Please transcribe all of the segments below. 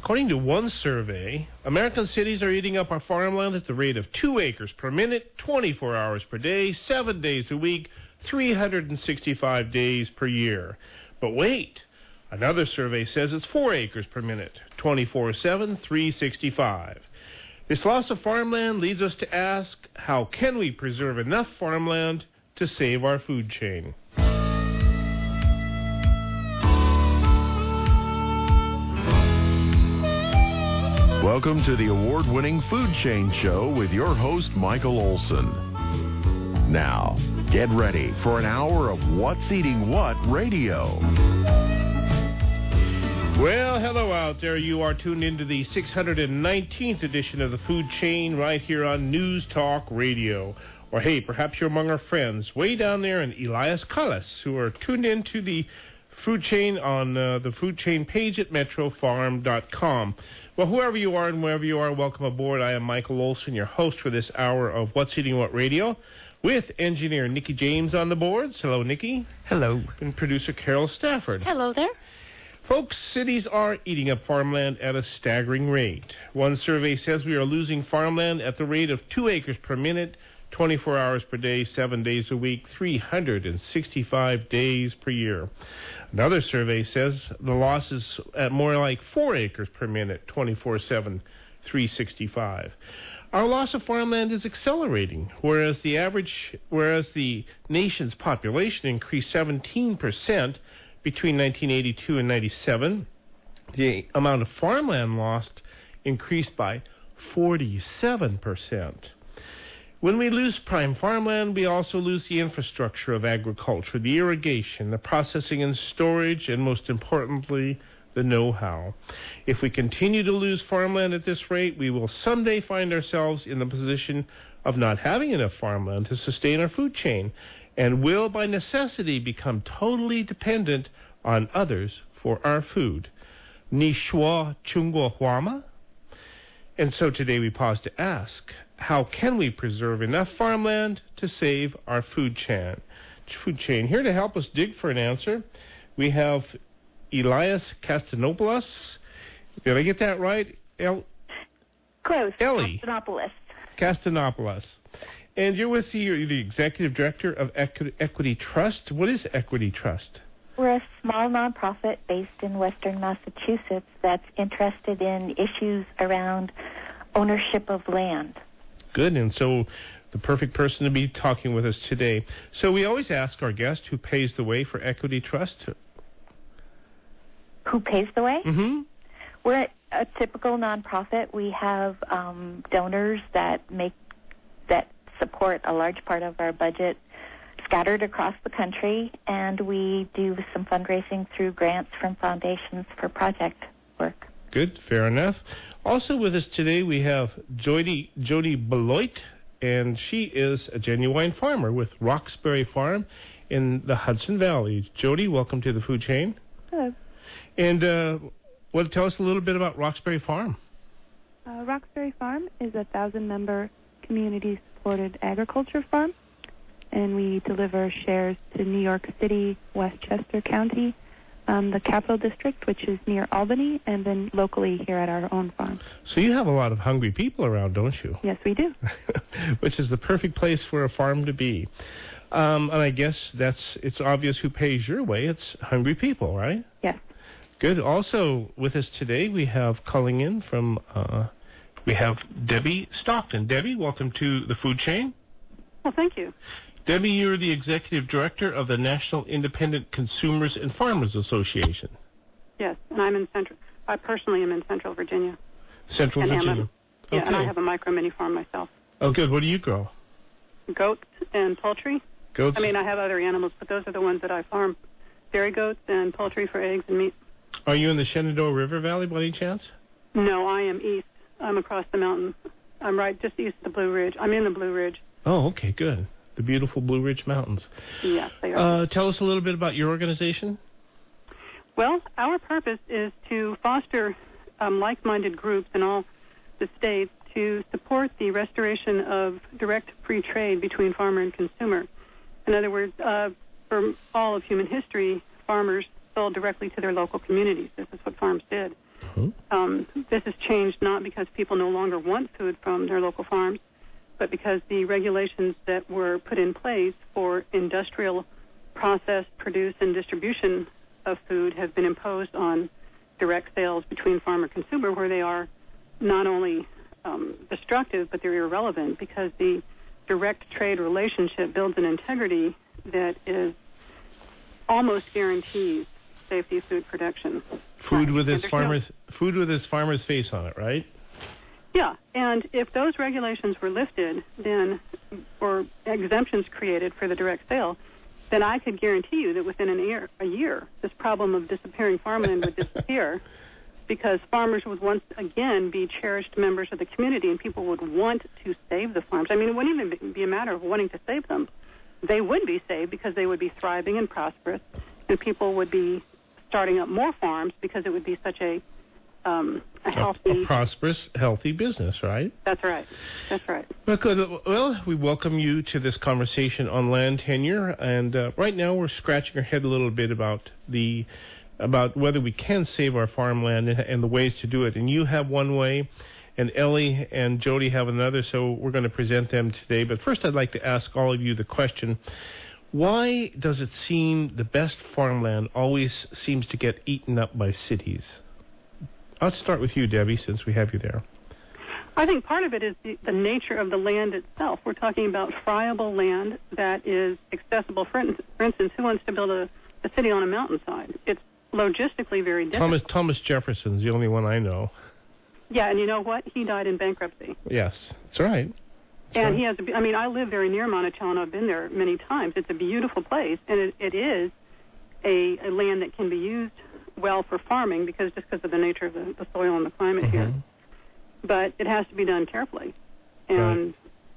According to one survey, American cities are eating up our farmland at the rate of 2 acres per minute, 24 hours per day, 7 days a week, 365 days per year. But wait, another survey says it's 4 acres per minute, 24/7, 365. This loss of farmland leads us to ask, how can we preserve enough farmland to save our food chain? Welcome to the award-winning Food Chain Show with your host, Michael Olson. Now, get ready for an hour of What's Eating What radio. Well, hello out there. You are tuned into the 619th edition of the Food Chain right here on News Talk Radio. Or hey, perhaps you're among our friends way down there in Elias Callas who are tuned into the Food Chain on the Food Chain page at metrofarm.com. Well, whoever you are and wherever you are, welcome aboard. I am Michael Olson, your host for this hour of What's Eating What Radio, with engineer Nikki James on the boards. Hello, Nikki. Hello. And producer Carol Stafford. Hello there. Folks, cities are eating up farmland at a staggering rate. One survey says we are losing farmland at the rate of 2 acres per minute, 24 hours per day, 7 days a week, 365 days per year. Another survey says the loss is at more like 4 acres per minute, 24/7, 365. Our loss of farmland is accelerating, whereas the nation's population increased 17% between 1982 and 97. The amount of farmland lost increased by 47%. When we lose prime farmland, we also lose the infrastructure of agriculture, the irrigation, the processing and storage, and most importantly, the know-how. If we continue to lose farmland at this rate, we will someday find ourselves in the position of not having enough farmland to sustain our food chain, and will by necessity become totally dependent on others for our food. Ni shuo chungguo huama? And so today we pause to ask, how can we preserve enough farmland to save our food chain? Here to help us dig for an answer, we have Elias Castanopoulos. Did I get that right? Close. Ellie. Castanopoulos. And you're with the executive director of Equity Trust. What is Equity Trust? We're a small nonprofit based in western Massachusetts that's interested in issues around ownership of land. Good, and so the perfect person to be talking with us today. So we always ask our guest who pays the way for Equity Trust. Who pays the way? Mm-hmm. We're a typical nonprofit. We have donors that support a large part of our budget scattered across the country, and we do some fundraising through grants from foundations for project work. Good, fair enough. Also with us today we have Jody Beloit, and she is a genuine farmer with Roxbury Farm in the Hudson Valley. Jody, welcome to the Food Chain. Hello. And tell us a little bit about Roxbury Farm. Roxbury Farm is a 1,000-member community-supported agriculture farm, and we deliver shares to New York City, Westchester County, the Capital District, which is near Albany, and then locally here at our own farm. So you have a lot of hungry people around, don't you? Yes, we do. Which is the perfect place for a farm to be. And I guess it's obvious who pays your way. It's hungry people, right? Yes. Good. Also with us today, we have calling in from, we have Debbie Stockton. Debbie, welcome to the Food Chain. Well, thank you. Debbie, you're the executive director of the National Independent Consumers and Farmers Association. Yes, and I personally am in Central Virginia. Central Virginia. Yeah, and I have a micro-mini farm myself. Oh, good. What do you grow? Goats and poultry. Goats? I mean, I have other animals, but those are the ones that I farm. Dairy goats and poultry for eggs and meat. Are you in the Shenandoah River Valley by any chance? No, I am east. I'm across the mountain. I'm right just east of the Blue Ridge. I'm in the Blue Ridge. Oh, okay, good. The beautiful Blue Ridge Mountains. Yes, they are. Tell us a little bit about your organization. Well, our purpose is to foster like-minded groups in all the states to support the restoration of direct free trade between farmer and consumer. In other words, for all of human history, farmers sold directly to their local communities. This is what farms did. This has changed not because people no longer want food from their local farms, but because the regulations that were put in place for industrial process, produce, and distribution of food have been imposed on direct sales between farmer and consumer, where they are not only destructive, but they're irrelevant, because the direct trade relationship builds an integrity that is almost guarantees safety of food production. Food with his farmer's face on it, right? Yeah, and if those regulations were lifted, then, or exemptions created for the direct sale, then I could guarantee you that within a year, this problem of disappearing farmland would disappear, because farmers would once again be cherished members of the community, and people would want to save the farms. I mean, it wouldn't even be a matter of wanting to save them. They would be saved because they would be thriving and prosperous, and people would be starting up more farms because it would be such a healthy... A prosperous, healthy business, right? That's right. That's right. Well, good. Well, we welcome you to this conversation on land tenure, and right now we're scratching our head a little bit about whether we can save our farmland and the ways to do it. And you have one way, and Ellie and Jody have another, so we're going to present them today. But first I'd like to ask all of you the question, why does it seem the best farmland always seems to get eaten up by cities? I'll start with you, Debbie, since we have you there. I think part of it is the nature of the land itself. We're talking about friable land that is accessible. For instance, who wants to build a city on a mountainside? It's logistically very difficult. Thomas Jefferson's the only one I know. Yeah, and you know what? He died in bankruptcy. Yes, that's right. And he has, I live very near Monticello. I've been there many times. It's a beautiful place, and it is a land that can be used well for farming because of the nature of the soil and the climate here. But it has to be done carefully, and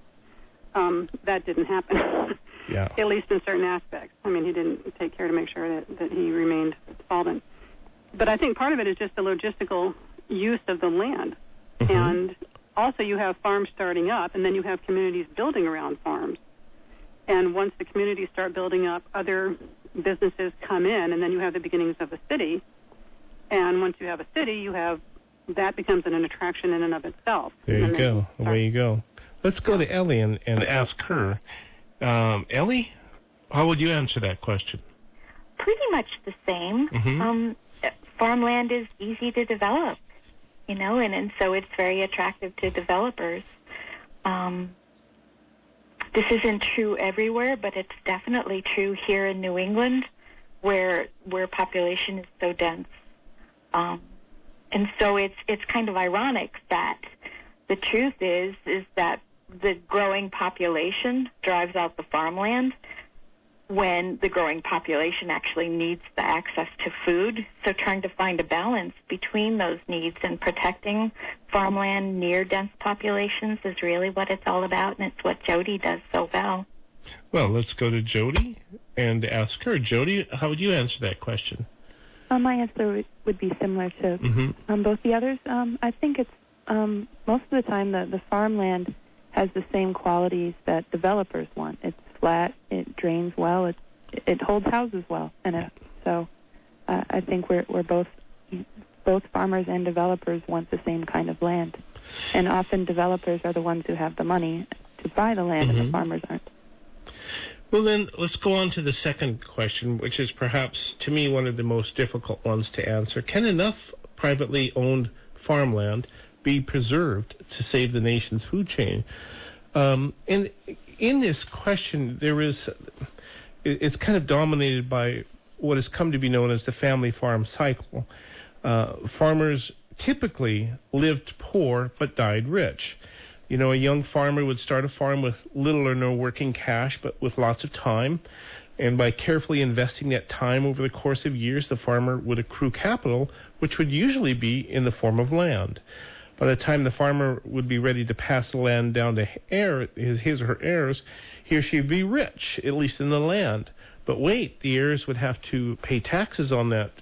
that didn't happen. Yeah. At least in certain aspects. I mean, he didn't take care to make sure that he remained solvent. But I think part of it is just the logistical use of the land. And also you have farms starting up, and then you have communities building around farms. And once the communities start building up, other businesses come in, and then you have the beginnings of a city. And once you have a city, that becomes an attraction in and of itself. There you go. Away you go. Let's go to Ellie and ask her. Ellie, how would you answer that question? Pretty much the same. Farmland is easy to develop, and so it's very attractive to developers. This isn't true everywhere, but it's definitely true here in New England, where population is so dense. And so it's kind of ironic that the truth is that the growing population drives out the farmland when the growing population actually needs the access to food. So trying to find a balance between those needs and protecting farmland near dense populations is really what it's all about, and it's what Jody does so well. Well, let's go to Jody and ask her. Jody, how would you answer that question? My answer would be similar to both the others. I think it's most of the time the farmland has the same qualities that developers want. It's flat, it drains well, it holds houses well, and so I think we're both farmers and developers want the same kind of land, and often developers are the ones who have the money to buy the land, and the farmers aren't. Well, then, let's go on to the second question, which is perhaps, to me, one of the most difficult ones to answer. Can enough privately owned farmland be preserved to save the nation's food chain? And in this question, it's kind of dominated by what has come to be known as the family farm cycle. Farmers typically lived poor but died rich. A young farmer would start a farm with little or no working cash, but with lots of time. And by carefully investing that time over the course of years, the farmer would accrue capital, which would usually be in the form of land. By the time the farmer would be ready to pass the land down to his or her heirs, he or she would be rich, at least in the land. But wait, the heirs would have to pay taxes on that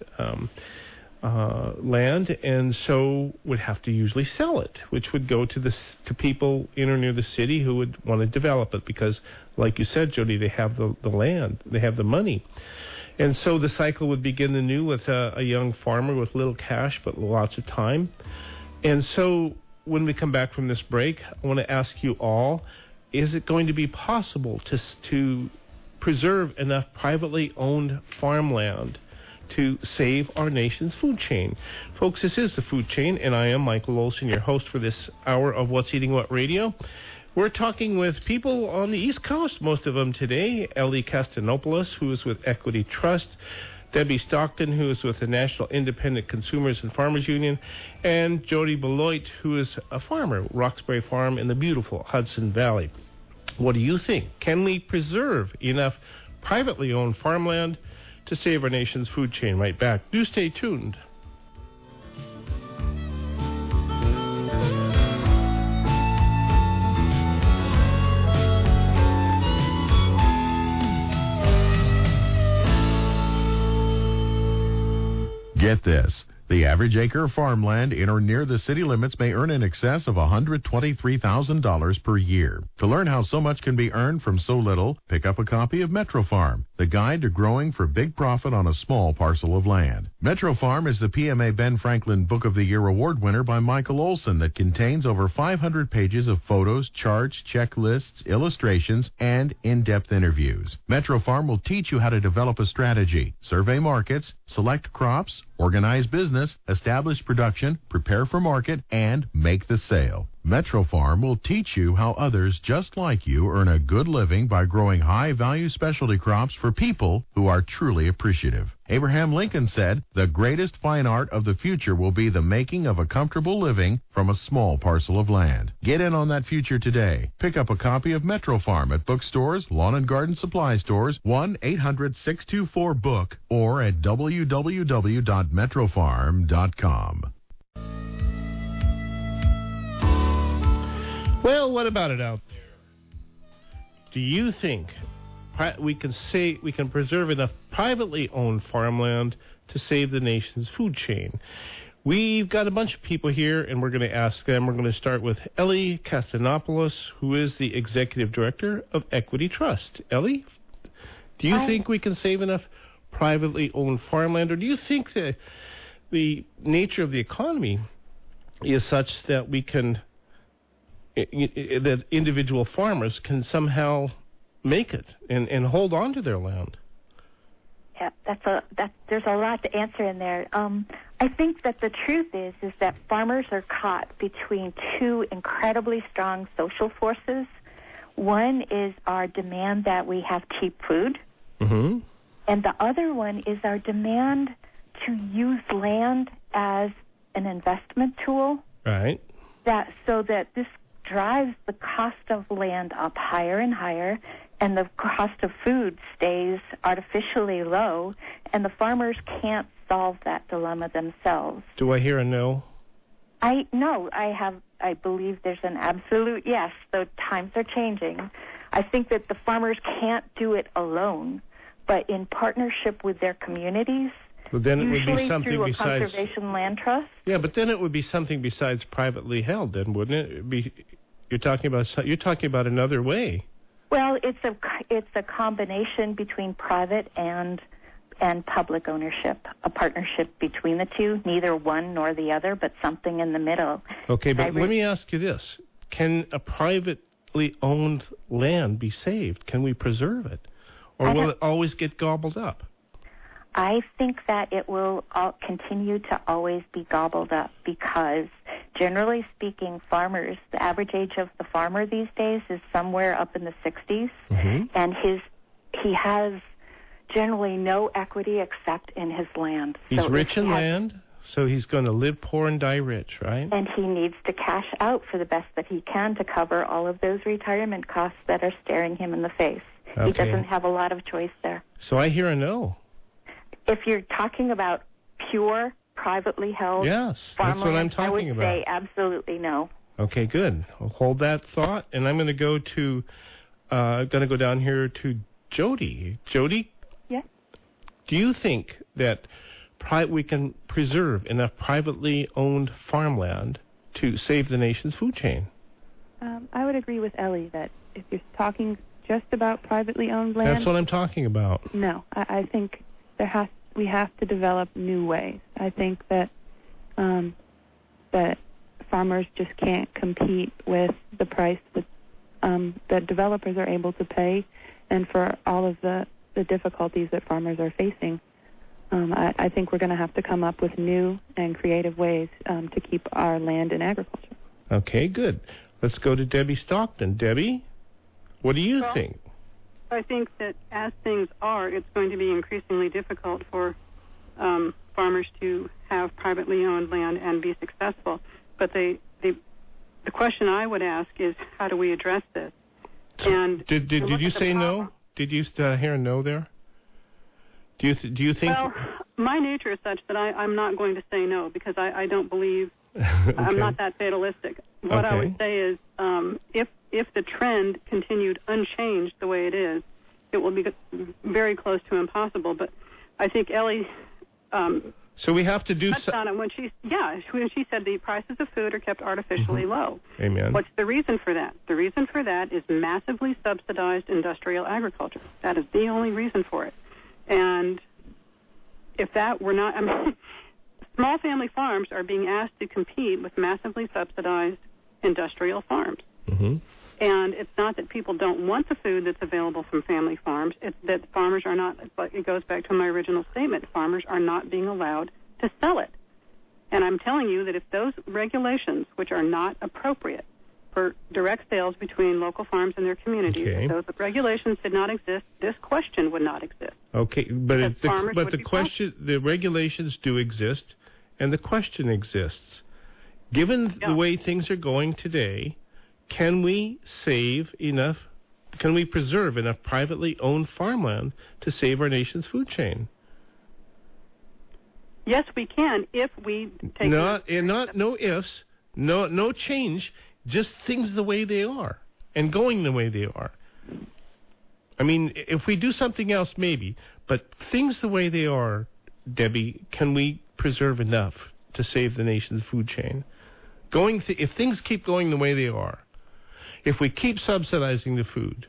land, and so would have to usually sell it, which would go to people in or near the city who would want to develop it because, like you said, Jody, they have the land, they have the money. And so the cycle would begin anew with a young farmer with little cash but lots of time. And so when we come back from this break, I want to ask you all, is it going to be possible to preserve enough privately owned farmland to save our nation's food chain? Folks, this is The Food Chain, and I am Michael Olson, your host for this hour of What's Eating What Radio. We're talking with people on the East Coast, most of them today. Ellie Castanopoulos, who is with Equity Trust, Debbie Stockton, who is with the National Independent Consumers and Farmers Union, and Jody Beloit, who is a farmer, Roxbury Farm in the beautiful Hudson Valley. What do you think? Can we preserve enough privately owned farmland to save our nation's food chain? Right back. Do stay tuned. Get this. The average acre of farmland in or near the city limits may earn in excess of $123,000 per year. To learn how so much can be earned from so little, pick up a copy of Metro Farm, the guide to growing for big profit on a small parcel of land. Metro Farm is the PMA Ben Franklin Book of the Year award winner by Michael Olson that contains over 500 pages of photos, charts, checklists, illustrations, and in-depth interviews. Metro Farm will teach you how to develop a strategy, survey markets, select crops, organize business, establish production, prepare for market, and make the sale. Metro Farm will teach you how others just like you earn a good living by growing high-value specialty crops for people who are truly appreciative. Abraham Lincoln said, "The greatest fine art of the future will be the making of a comfortable living from a small parcel of land." Get in on that future today. Pick up a copy of Metro Farm at bookstores, lawn and garden supply stores, 1-800-624-BOOK, or at www.metrofarm.com. Well, what about it out there? Do you think we can preserve enough privately owned farmland to save the nation's food chain? We've got a bunch of people here, and we're going to ask them. We're going to start with Ellie Castanopoulos, who is the Executive Director of Equity Trust. Ellie, do you think we can save enough privately owned farmland, or do you think that the nature of the economy is such that we can that individual farmers can somehow make it and hold on to their land? Yeah, there's a lot to answer in there. I think that the truth is that farmers are caught between two incredibly strong social forces. One is our demand that we have cheap food, mm-hmm. and the other one is our demand to use land as an investment tool. Right. So that this drives the cost of land up higher and higher, and the cost of food stays artificially low, and the farmers can't solve that dilemma themselves. Do I hear a no? I believe there's an absolute yes, though times are changing. I think that the farmers can't do it alone, but in partnership with their communities. Well, then it would be something through a besides conservation land trust. Yeah, but then it would be something besides privately held, then, wouldn't it? You're talking about another way. Well, it's a combination between private and public ownership, a partnership between the two, neither one nor the other, but something in the middle. Okay, but let me ask you this: can a privately owned land be saved? Can we preserve it, or will it always get gobbled up? I think that it will continue to always be gobbled up because, generally speaking, farmers, the average age of the farmer these days is somewhere up in the 60s, mm-hmm. and he has generally no equity except in his land. He's rich in land, so he's going to live poor and die rich, right? And he needs to cash out for the best that he can to cover all of those retirement costs that are staring him in the face. Okay. He doesn't have a lot of choice there. So I hear a no. If you're talking about pure, privately held yes, farmland, that's what I'm talking about. I would say absolutely no. Okay, good. I'll hold that thought, and I'm going to go down here to Jody. Jody? Yes? Do you think that we can preserve enough privately owned farmland to save the nation's food chain? I would agree with Ellie that if you're talking just about privately owned land... That's what I'm talking about. No, I think we have to develop new ways. I think that that farmers just can't compete with the price that developers are able to pay, and for all of the difficulties that farmers are facing. I think we're going to have to come up with new and creative ways to keep our land in agriculture. Okay, good. Let's go to Debbie Stockton. Debbie, what do you think? I think that as things are, it's going to be increasingly difficult for farmers to have privately owned land and be successful. But the question I would ask is, how do we address this? And did you say no? Did you hear a no there? Do you think? Well, my nature is such that I'm not going to say no, because I don't believe. Okay. I'm not that fatalistic. What I would say is, if the trend continued unchanged the way it is, it will be very close to impossible. But I think Ellie. So we have to do touched on it when she said the prices of food are kept artificially low. Amen. What's the reason for that? The reason for that is massively subsidized industrial agriculture. That is the only reason for it. And if that were not, small family farms are being asked to compete with massively subsidized industrial farms. Mm-hmm. And it's not that people don't want the food that's available from family farms. It's that farmers are not, it goes back to my original statement, farmers are not being allowed to sell it. And I'm telling you that if those regulations, which are not appropriate for direct sales between local farms and their communities, if those regulations did not exist, this question would not exist. Okay, but the regulations do exist, and the question exists. Given the way things are going today, can we preserve enough privately owned farmland to save our nation's food chain? Yes, we can, if we take... No ifs, no change, just things the way they are, and going the way they are. I mean, if we do something else, maybe, but things the way they are, Debbie, can we preserve enough to save the nation's food chain? If things keep going the way they are, if we keep subsidizing the food.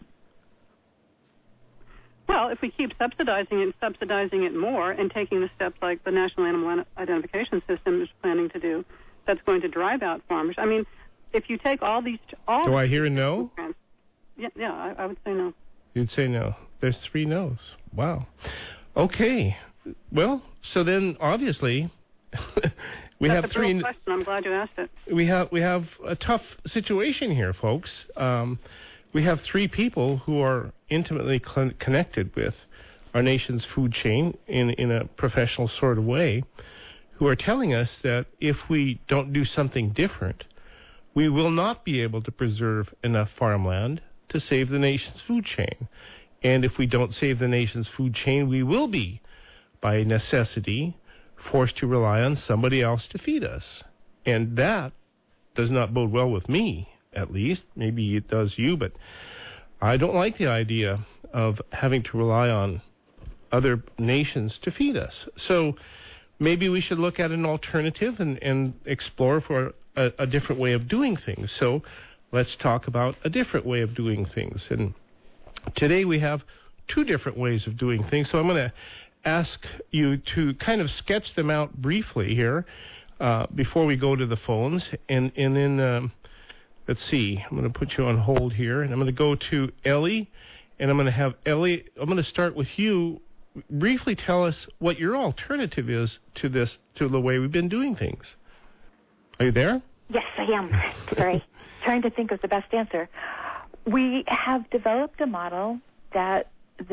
Well, if we keep subsidizing it more and taking the steps like the National Animal Identification System is planning to do, that's going to drive out farmers. I mean, if you take all these... Do I hear a no? Yeah, I would say no. You'd say no. There's 3 no's. Wow. Okay. Well, so then obviously... That's a real question. I'm glad you asked it. We have a tough situation here, folks. We have 3 people who are intimately connected with our nation's food chain in a professional sort of way, who are telling us that if we don't do something different, we will not be able to preserve enough farmland to save the nation's food chain. And if we don't save the nation's food chain, we will be, by necessity, forced to rely on somebody else to feed us. And that does not bode well with me, at least. Maybe it does you, but I don't like the idea of having to rely on other nations to feed us. So maybe we should look at an alternative and explore for a different way of doing things. So let's talk about a different way of doing things. And today we have 2 different ways of doing things. So I'm going to ask you to kind of sketch them out briefly here before we go to the phones. And then, let's see, I'm going to put you on hold here, and I'm going to go to Ellie, and I'm going to have Ellie, I'm going to start with you. Briefly tell us what your alternative is to the way we've been doing things. Are you there? Yes, I am. Sorry. Trying to think of the best answer. We have developed a model that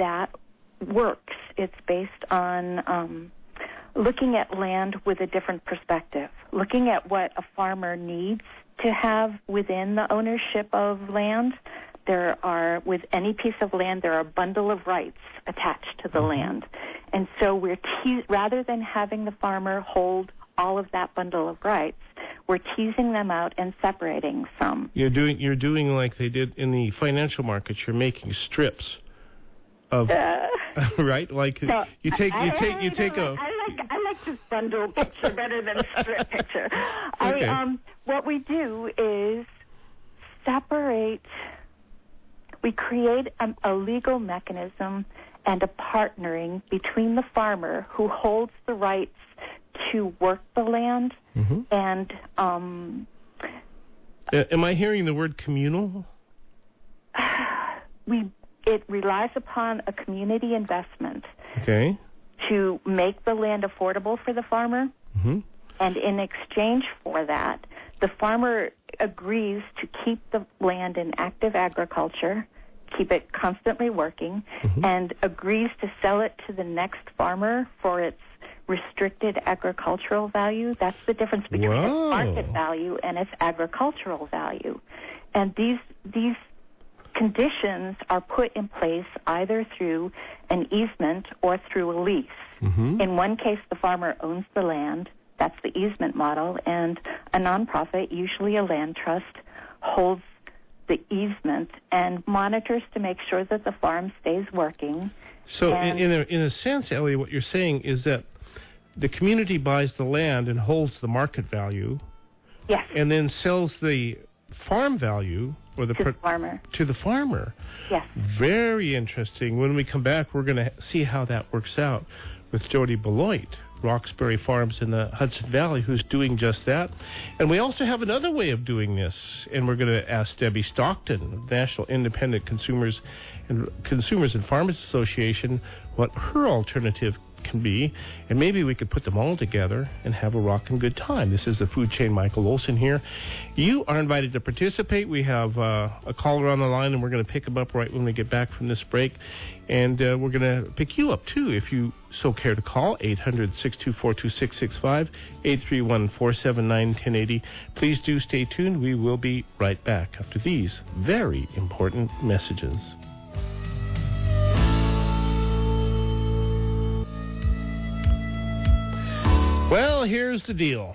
works. It's based on looking at land with a different perspective, looking at what a farmer needs to have within the ownership of land. With any piece of land, there are a bundle of rights attached to the land. And so rather than having the farmer hold all of that bundle of rights, we're teasing them out and separating some. You're doing like they did in the financial markets. You're making strips of right, like no, you take a. I like this bundle picture better than strip picture. Okay. What we do is separate. We create a legal mechanism and a partnering between the farmer who holds the rights to work the land and am I hearing the word communal? It relies upon a community investment Okay. to make the land affordable for the farmer. And in exchange for that, the farmer agrees to keep the land in active agriculture, keep it constantly working, and agrees to sell it to the next farmer for its restricted agricultural value. That's the difference between its market value and its agricultural value. And these conditions are put in place either through an easement or through a lease. In one case, the farmer owns the land. That's the easement model. And a nonprofit, usually a land trust, holds the easement and monitors to make sure that the farm stays working. So in a sense, Ellie, what you're saying is that the community buys the land and holds the market value. Yes. And then sells the farm value or the farmer. To the farmer. Yes. Very interesting. When we come back, we're going to see how that works out with Jody Beloit, Roxbury Farms in the Hudson Valley, who's doing just that. And we also have another way of doing this, and we're going to ask Debbie Stockton, National Independent Consumers and Farmers Association, what her alternative can be, and maybe we could put them all together and have a rockin' good time. This is the Food Chain. Michael Olson here. You are invited to participate. We have a caller on the line, and we're going to pick him up right when we get back from this break. And we're going to pick you up, too, if you so care to call, 800-624-2665, 831-479-1080. Please do stay tuned. We will be right back after these very important messages. Well, here's the deal.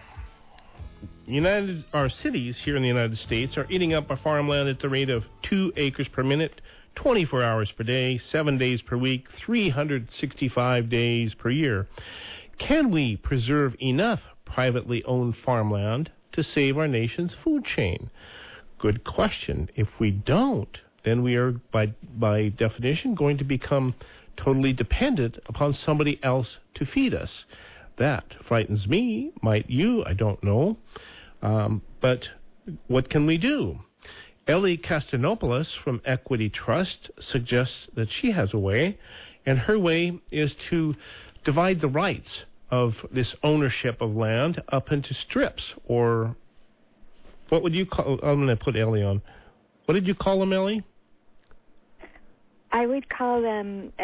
Our cities here in the United States are eating up our farmland at the rate of 2 acres per minute, 24 hours per day, 7 days per week, 365 days per year. Can we preserve enough privately owned farmland to save our nation's food chain? Good question. If we don't, then we are, by definition, going to become totally dependent upon somebody else to feed us. That frightens me. Might you? I don't know. But what can we do? Ellie Castanopoulos from Equity Trust suggests that she has a way, and her way is to divide the rights of this ownership of land up into strips, or what would you call? I'm going to put Ellie on. What did you call them, Ellie? I would call them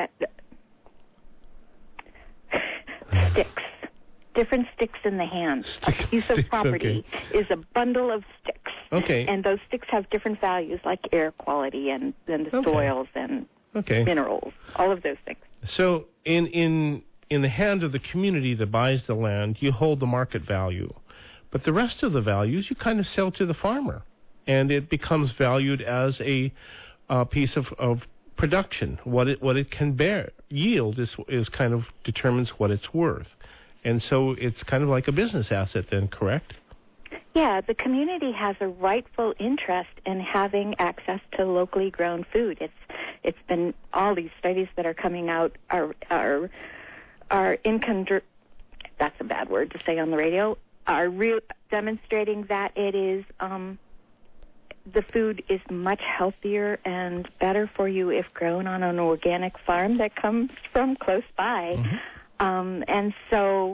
sticks. Different sticks in the hand. A piece of property is a bundle of sticks. Okay. And those sticks have different values, like air quality and the soils and minerals, all of those things. So in the hand of the community that buys the land, you hold the market value. But the rest of the values you kind of sell to the farmer. And it becomes valued as a piece of production. What it can yield is kind of determines what it's worth. And so it's kind of like a business asset then, correct? Yeah, the community has a rightful interest in having access to locally grown food. It's been all these studies that are coming out are that's a bad word to say on the radio, are demonstrating that it is the food is much healthier and better for you if grown on an organic farm that comes from close by. And so,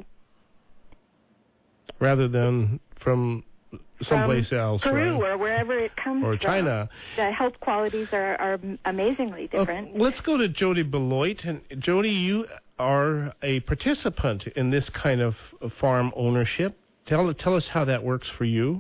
rather than from someplace else, Peru right? or wherever it comes or from, China, the health qualities are amazingly different. Let's go to Jody Beloit. And Jody, you are a participant in this kind of farm ownership. Tell us how that works for you.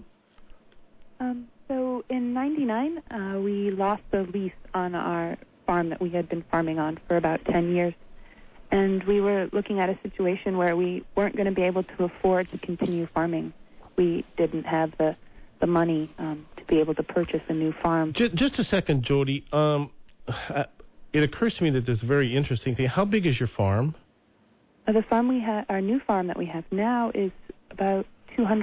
So in '99, we lost the lease on our farm that we had been farming on for about 10 years. And we were looking at a situation where we weren't going to be able to afford to continue farming. We didn't have the money to be able to purchase a new farm. Just a second, Jody. It occurs to me that there's a very interesting thing. How big is your farm? The farm our new farm that we have now is about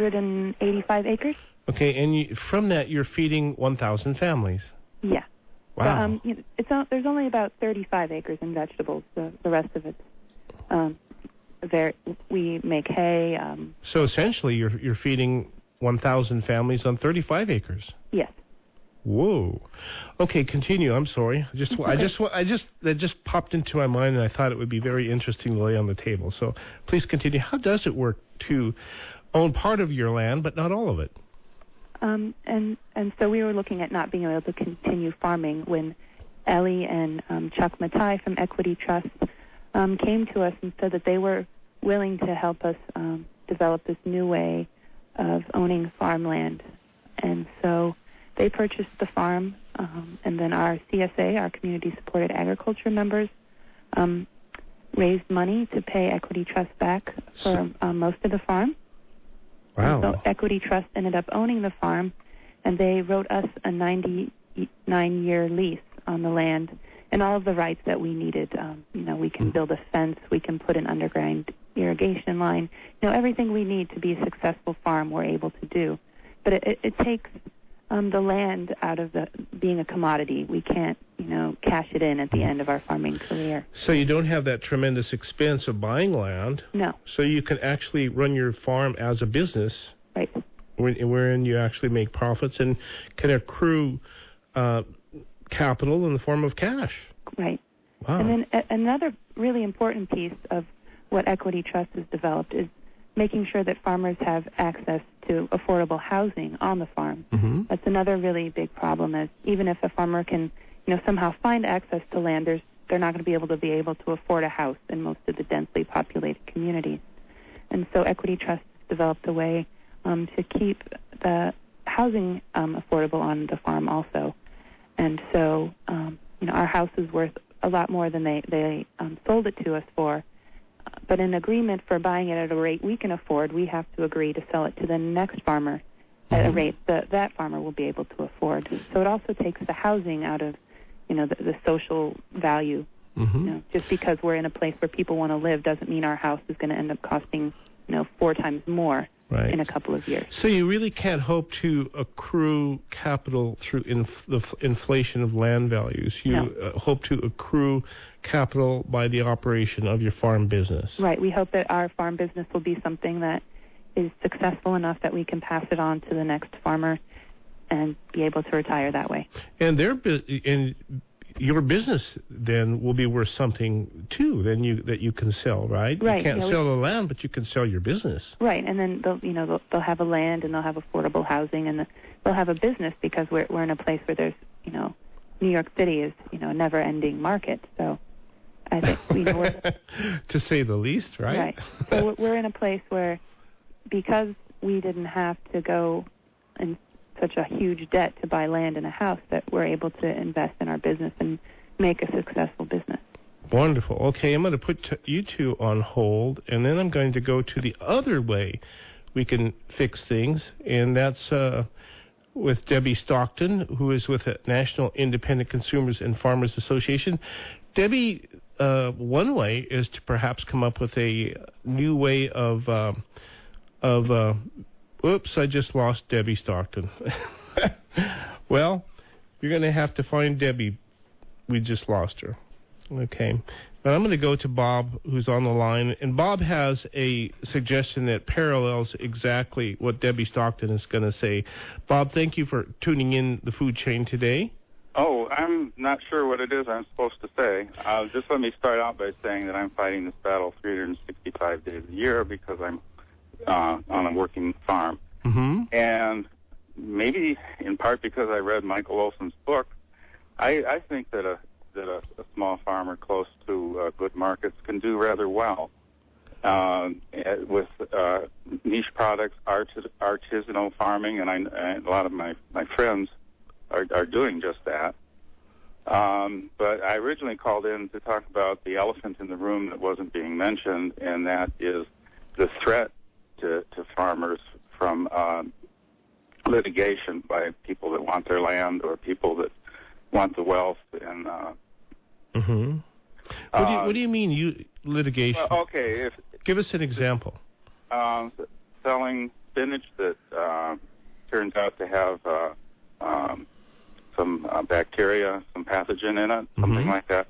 285 acres. Okay, and from that you're feeding 1,000 families. Yeah. Wow. There's only about 35 acres in vegetables. The rest of it's we make hay. So essentially, you're feeding 1,000 families on 35 acres. Yes. Whoa. Okay, continue. I'm sorry. That just popped into my mind, and I thought it would be very interesting to lay on the table. So please continue. How does it work to own part of your land, but not all of it? And so we were looking at not being able to continue farming when Ellie and Chuck Matai from Equity Trust came to us and said that they were willing to help us develop this new way of owning farmland. And so they purchased the farm, and then our CSA, our community-supported agriculture members, raised money to pay Equity Trust back for most of the farm. Wow. And so Equity Trust ended up owning the farm, and they wrote us a 99-year lease on the land and all of the rights that we needed. We can build a fence, we can put an underground irrigation line. Everything we need to be a successful farm we're able to do. But it takes the land out of being a commodity. We can't, cash it in at the end of our farming career. So you don't have that tremendous expense of buying land. No. So you can actually run your farm as a business. Right. Wherein you actually make profits and can accrue capital in the form of cash. Right. Wow. And then another really important piece of what Equity Trust has developed is making sure that farmers have access to affordable housing on the farm. Mm-hmm. That's another really big problem, is even if a farmer can, somehow find access to land, they're not going to be able to afford a house in most of the densely populated communities. And so Equity Trust has developed a way to keep the housing affordable on the farm also. And so, our house is worth a lot more than they sold it to us for. But in agreement for buying it at a rate we can afford, we have to agree to sell it to the next farmer at a rate that farmer will be able to afford. So it also takes the housing out of, the social value. Mm-hmm. Just because we're in a place where people want to live doesn't mean our house is going to end up costing, 4 times more in a couple of years. So you really can't hope to accrue capital through the inflation of land values. You hope to accrue capital by the operation of your farm business. Right. We hope that our farm business will be something that is successful enough that we can pass it on to the next farmer and be able to retire that way. And your business then will be worth something too. That you can sell, right? Right. You can't sell the land, but you can sell your business. Right, and then they'll have a land and they'll have affordable housing and they'll have a business because we're in a place where there's New York City is a never-ending market. So I think we're to say the least, right? Right. So we're in a place where, because we didn't have to go in such a huge debt to buy land and a house, that we're able to invest in our business and make a successful business. Wonderful. Okay, I'm going to put you two on hold, and then I'm going to go to the other way we can fix things, and that's with Debbie Stockton, who is with the National Independent Consumers and Farmers Association. Debbie, one way is to perhaps come up with a new way of oops, I just lost Debbie Stockton. Well, you're going to have to find Debbie. We just lost her. Okay. But I'm going to go to Bob, who's on the line. And Bob has a suggestion that parallels exactly what Debbie Stockton is going to say. Bob, thank you for tuning in the food chain today. Oh, I'm not sure what it is I'm supposed to say. Just let me start out by saying that I'm fighting this battle 365 days a year because I'm on a working farm. Mm-hmm. And maybe in part because I read Michael Olson's book, I think that a small farmer close to good markets can do rather well with niche products, artisanal farming, and a lot of my friends are doing just that. But I originally called in to talk about the elephant in the room that wasn't being mentioned, and that is the threat to farmers from litigation by people that want their land or people that want the wealth. And mm-hmm. What do you mean litigation? Well, okay, give us an example. Selling spinach that turns out to have some bacteria, some pathogen in it, something like that.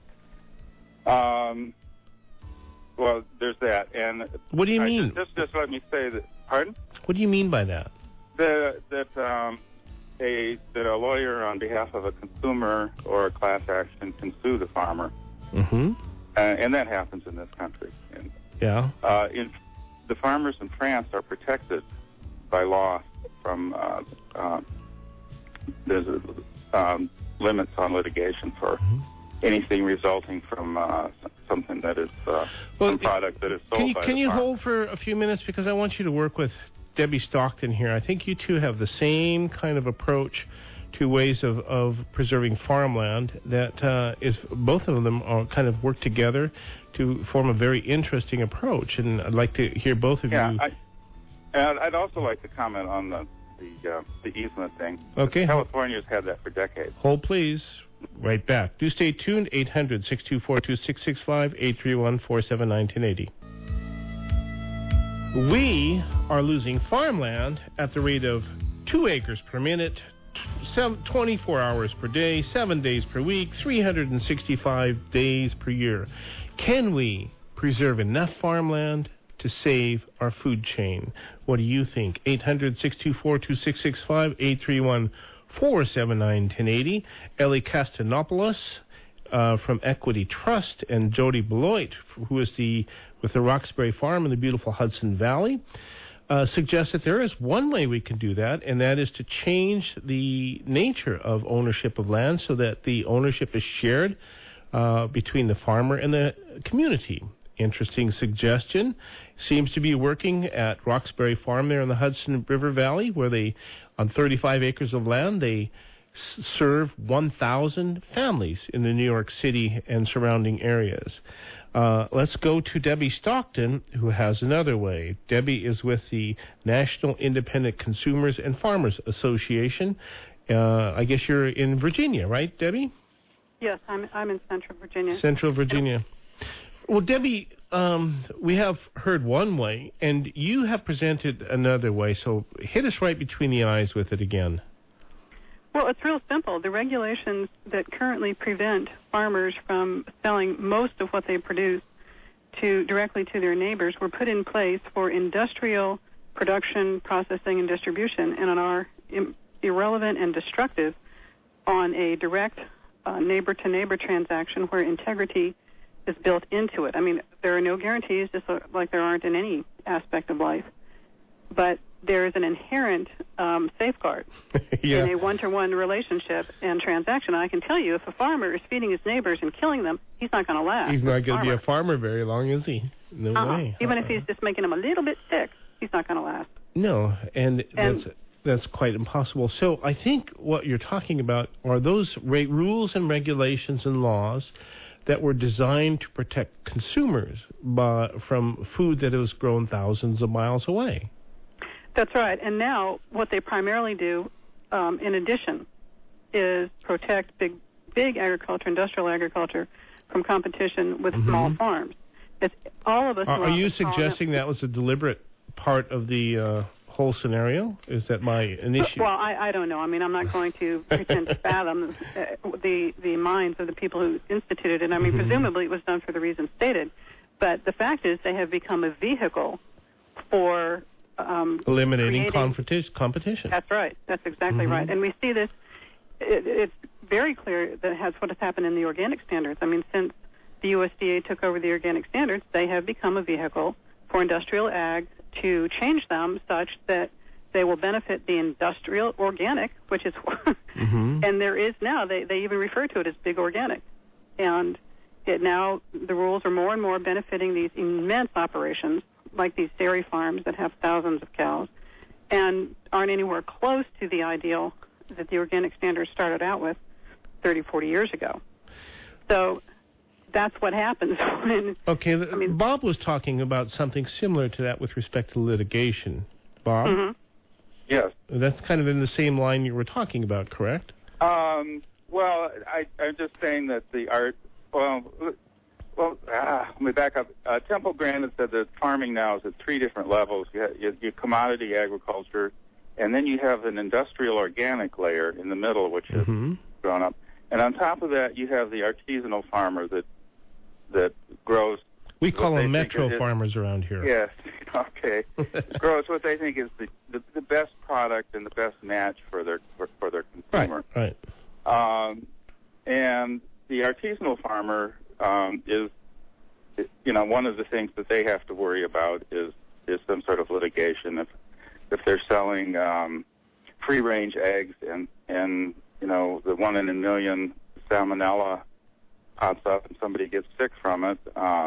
Well, there's that. And what do you mean? Just let me say that. Pardon? What do you mean by that? That a lawyer on behalf of a consumer or a class action can sue the farmer. Mm-hmm. And that happens in this country. And, yeah. The farmers in France are protected by law from there's limits on litigation for anything resulting from something that is some product that is sold by the Can you farm. hold for a few minutes, because I want you to work with Debbie Stockton here. I think you two have the same kind of approach to ways of preserving farmland that is both of them are kind of work together to form a very interesting approach, and I'd like to hear both of you. And I'd also like to comment on the easement thing. Okay. California's had that for decades. Hold, please. Right back. Do stay tuned. 800-624-2665, 831-479-1080. We are losing farmland at the rate of 2 acres per minute, 24 hours per day, 7 days per week, 365 days per year. Can we preserve enough farmland to save our food chain? What do you think? 800-624-2665, 831-479-1080. Ellie Castanopoulos from Equity Trust and Jody Beloit, who is with the Roxbury Farm in the beautiful Hudson Valley, suggests that there is one way we can do that, and that is to change the nature of ownership of land so that the ownership is shared between the farmer and the community. Interesting suggestion. Seems to be working at Roxbury Farm there in the Hudson River Valley, where they, on 35 acres of land, they serve 1,000 families in the New York City and surrounding areas. Let's go to Debbie Stockton, who has another way. Debbie is with the National Independent Consumers and Farmers Association. I guess you're in Virginia, right, Debbie? Yes, I'm in Central Virginia. Central Virginia. Well, Debbie, we have heard one way, and you have presented another way, so hit us right between the eyes with it again. Well, it's real simple. The regulations that currently prevent farmers from selling most of what they produce directly to their neighbors were put in place for industrial production, processing, and distribution, and are irrelevant and destructive on a direct neighbor-to-neighbor transaction where integrity is built into it. I mean, there are no guarantees, just like there aren't in any aspect of life, but there is an inherent safeguard in a one-to-one relationship and transaction. And I can tell you, if a farmer is feeding his neighbors and killing them, he's not going to last. He's not going to be a farmer very long, is he? No way. Even if he's just making them a little bit sick, he's not going to last. No, and that's quite impossible. So I think what you're talking about are those rules and regulations and laws that were designed to protect consumers from food that is grown thousands of miles away. That's right. And now what they primarily do, in addition, is protect big agriculture, industrial agriculture, from competition with small farms. It's all of us. Are you suggesting that was a deliberate part of the whole scenario? Is that my initiative? Well, I don't know. I mean, I'm not going to pretend to fathom the minds of the people who instituted it. I mean, presumably it was done for the reasons stated. But the fact is they have become a vehicle for eliminating competition. That's right. That's exactly right. And we see this. It's very clear that what has happened in the organic standards. I mean, since the USDA took over the organic standards, they have become a vehicle for industrial ag to change them such that they will benefit the industrial organic, which is, and there is now, they even refer to it as big organic. And now the rules are more and more benefiting these immense operations, like these dairy farms that have thousands of cows, and aren't anywhere close to the ideal that the organic standards started out with 30, 40 years ago. So that's what happens when... Okay, Bob was talking about something similar to that with respect to litigation. Bob? Yes. That's kind of in the same line you were talking about, correct? Well, I'm just saying that the art... let me back up. Temple Grandin said that farming now is at 3 different levels. You have commodity agriculture, and then you have an industrial organic layer in the middle, which is grown up. And on top of that, you have the artisanal farmer that grows. We call them metro farmers around here. Yes, okay. Grows what they think is the best product and the best match for their consumer. Right. And the artisanal farmer is, one of the things that they have to worry about is some sort of litigation if they're selling free-range eggs and the 1 in a million salmonella pops up and somebody gets sick from it.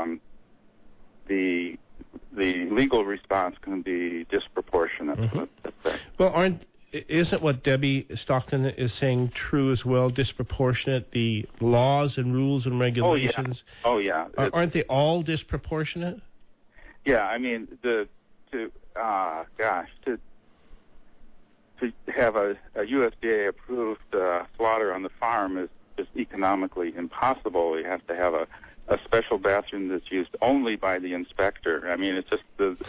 The legal response can be disproportionate. Mm-hmm. Well, isn't what Debbie Stockton is saying true as well? Disproportionate, the laws and rules and regulations. Oh yeah. Aren't they all disproportionate? Yeah, I mean to have a USDA approved slaughter on the farm is just economically impossible. You have to have a special bathroom that's used only by the inspector. I mean, it's just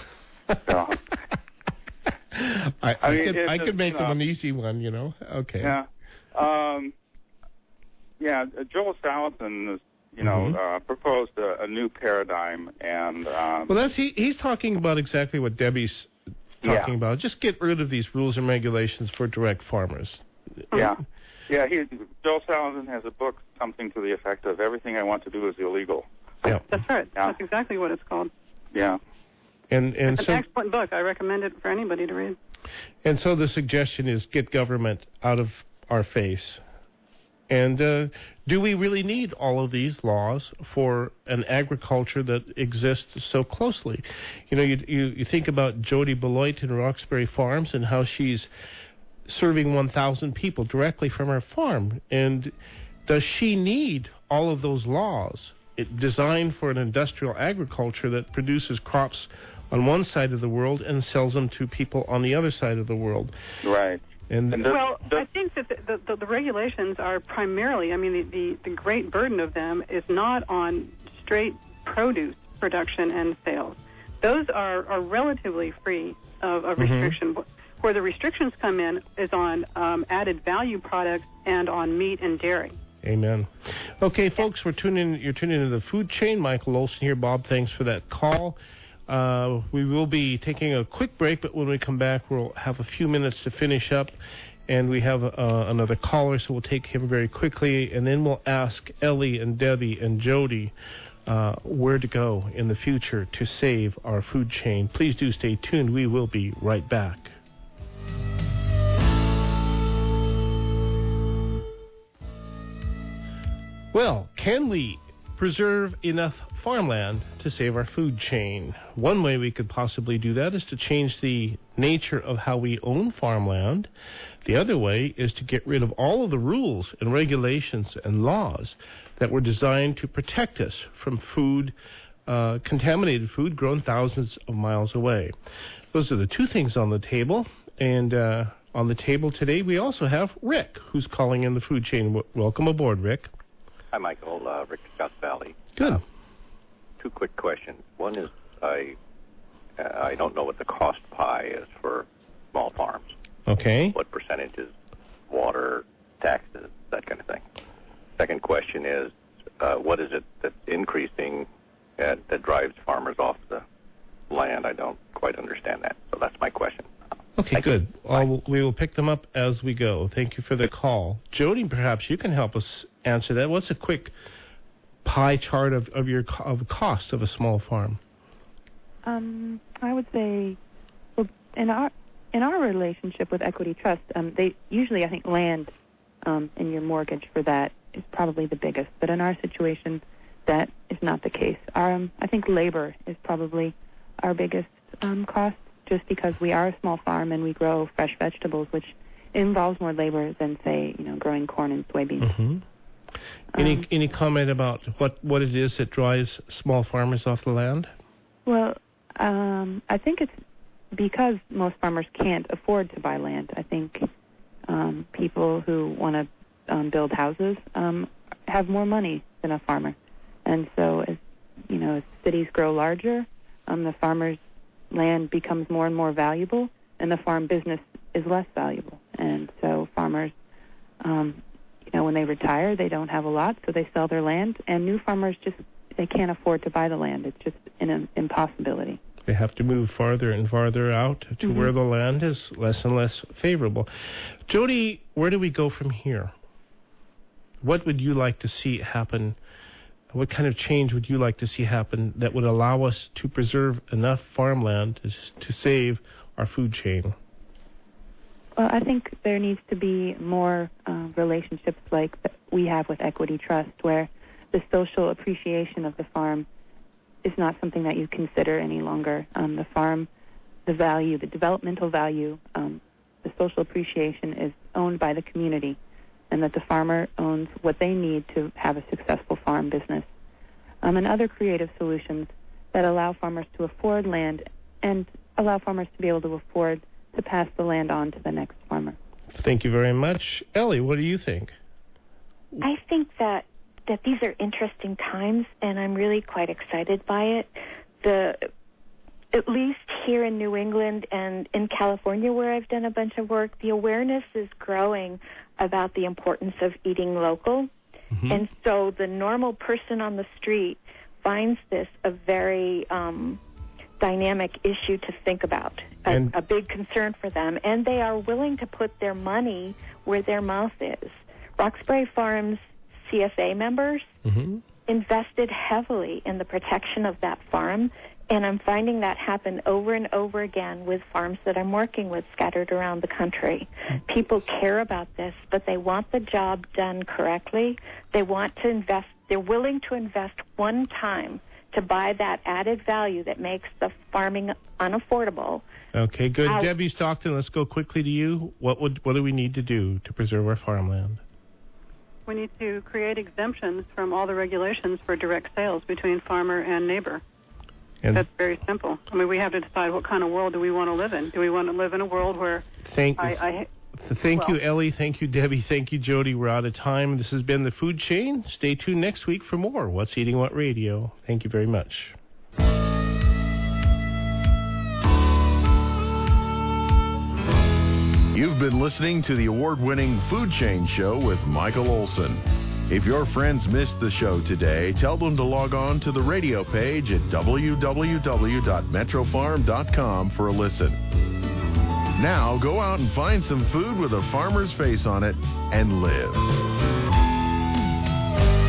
I could make them an easy one, Okay. Yeah. Joel Salatin has, proposed a new paradigm, and he's talking about exactly what Debbie's talking about. Just get rid of these rules and regulations for direct farmers. Yeah. Yeah, Joel Salatin has a book, something to the effect of "Everything I Want to Do Is Illegal." Yeah. That's right. Yeah. That's exactly what it's called. Yeah. And it's an excellent book. I recommend it for anybody to read. And so the suggestion is get government out of our face. And do we really need all of these laws for an agriculture that exists so closely? You think about Jody Beloit in Roxbury Farms and how she's serving 1,000 people directly from her farm. And does she need all of those laws designed for an industrial agriculture that produces crops on one side of the world and sells them to people on the other side of the world? Right. I think that the regulations are primarily, the great burden of them is not on straight produce production and sales. Those are relatively free of restriction. Where the restrictions come in is on added value products and on meat and dairy. Amen. Okay, folks, you're tuning into the food chain. Michael Olson here. Bob, thanks for that call. We will be taking a quick break, but when we come back, we'll have a few minutes to finish up, and we have another caller, so we'll take him very quickly, and then we'll ask Ellie and Debbie and Jody where to go in the future to save our food chain. Please do stay tuned. We will be right back. Well, can we preserve enough farmland to save our food chain? One way we could possibly do that is to change the nature of how we own farmland. The other way is to get rid of all of the rules and regulations and laws that were designed to protect us from food, contaminated food grown thousands of miles away. Those are the two things on the table. And on the table today, we also have Rick, who's calling in the food chain. Welcome aboard, Rick. Hi, Michael. Rick Scott Valley. Good. Two quick questions. One is I don't know what the cost pie is for small farms. Okay. What percentage is water, taxes, that kind of thing. Second question is what is it that's increasing that drives farmers off the land? I don't quite understand that. So that's my question. Okay, good. We will pick them up as we go. Thank you for the call. Jody, perhaps you can help us answer that. What's a quick pie chart of cost of a small farm? I would say, well, in our relationship with Equity Trust, they usually, I think, land in your mortgage for that is probably the biggest. But in our situation, that is not the case. I think labor is probably our biggest cost, just because we are a small farm and we grow fresh vegetables, which involves more labor than, say, growing corn and soybeans. Mm-hmm. Any comment about what it is that drives small farmers off the land? Well, I think it's because most farmers can't afford to buy land. I think people who want to build houses have more money than a farmer. And so as cities grow larger, the farmers' land becomes more and more valuable, and the farm business is less valuable. And so farmers, when they retire, they don't have a lot, so they sell their land, and new farmers they can't afford to buy the land. It's just an impossibility. They have to move farther and farther out to where the land is less and less favorable. Jody, where do we go from here? What would you like to see happen? What kind of change would you like to see happen that would allow us to preserve enough farmland to save our food chain? Well, I think there needs to be more relationships like we have with Equity Trust, where the social appreciation of the farm is not something that you consider any longer. The farm, the value, the developmental value, the social appreciation is owned by the community, and that the farmer owns what they need to have a successful farm business. And other creative solutions that allow farmers to afford land and allow farmers to be able to afford to pass the land on to the next farmer. Thank you very much. Ellie, what do you think? I think that these are interesting times, and I'm really quite excited by it. At least here in New England and in California, where I've done a bunch of work, the awareness is growing about the importance of eating local. And so the normal person on the street finds this a very dynamic issue to think about, a big concern for them, and they are willing to put their money where their mouth is. Roxbury Farms CSA members invested heavily in the protection of that farm, and I'm finding that happen over and over again with farms that I'm working with scattered around the country. People care about this, but they want the job done correctly. They want to invest. They're willing to invest one time to buy that added value that makes the farming unaffordable. Okay, good. Debbie Stockton, let's go quickly to you. What do we need to do to preserve our farmland? We need to create exemptions from all the regulations for direct sales between farmer and neighbor. And that's very simple. I mean, we have to decide what kind of world do we want to live in. Do we want to live in a world where Thank you, Ellie. Thank you, Debbie. Thank you, Jody. We're out of time. This has been The Food Chain. Stay tuned next week for more What's Eating What Radio. Thank you very much. You've been listening to the award-winning Food Chain Show with Michael Olson. If your friends missed the show today, tell them to log on to the radio page at www.metrofarm.com for a listen. Now, go out and find some food with a farmer's face on it and live.